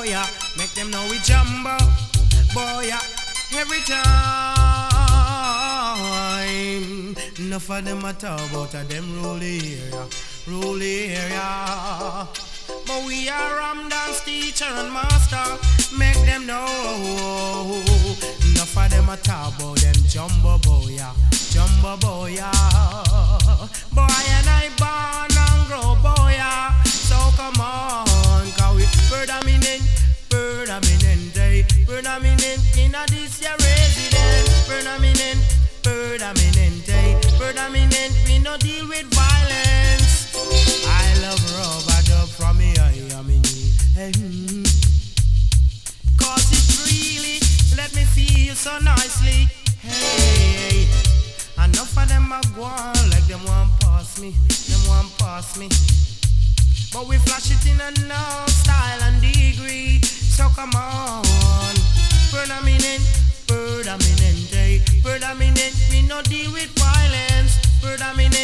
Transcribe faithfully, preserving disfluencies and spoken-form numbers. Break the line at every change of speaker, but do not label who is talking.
yeah. Make them know we jumbo, boy, yeah. Every time, enough of them a talk about a them rule the area, rule the area. But we are Ram Dance teacher and master. Make them know. Enough of them a talk about them jumbo boy, yeah, jumbo boy, yeah. Boy and I born and grow boy, yeah. So come on, cause we predominant, predominant, eh, predominant in a this year resident, predominant, predominant, eh, predominant. We no deal with violence. I love rubber dub from me, I am in hey. Cause it really let me feel so nicely. Hey, enough of them a go on like them want pass me, them want pass me. But we flash it in a no style and degree. So come on, predominant, predominant, eh, predominant. We no deal with violence, predominant.